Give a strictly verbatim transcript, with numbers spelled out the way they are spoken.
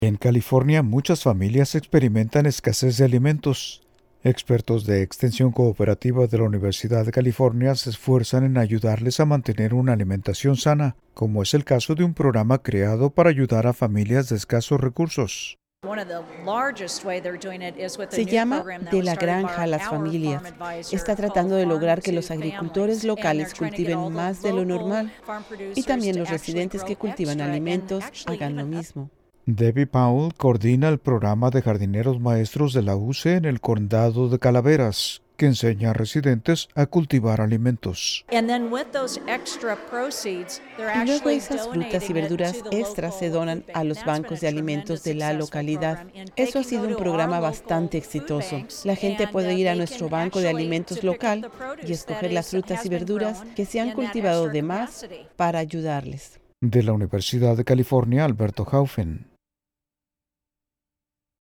En California, muchas familias experimentan escasez de alimentos. Expertos de Extensión Cooperativa de la Universidad de California se esfuerzan en ayudarles a mantener una alimentación sana, como es el caso de un programa creado para ayudar a familias de escasos recursos. Se llama De la granja a las familias. Está tratando de lograr que los agricultores locales cultiven más de lo normal y también los residentes que cultivan alimentos hagan lo mismo. Debbie Powell coordina el programa de jardineros maestros de la U C en el condado de Calaveras, que enseña a residentes a cultivar alimentos. Y luego esas frutas y verduras extras se donan a los bancos de alimentos de la localidad. Eso ha sido un programa bastante exitoso. La gente puede ir a nuestro banco de alimentos local y escoger las frutas y verduras que se han cultivado de más para ayudarles. De la Universidad de California, Alberto Haufen.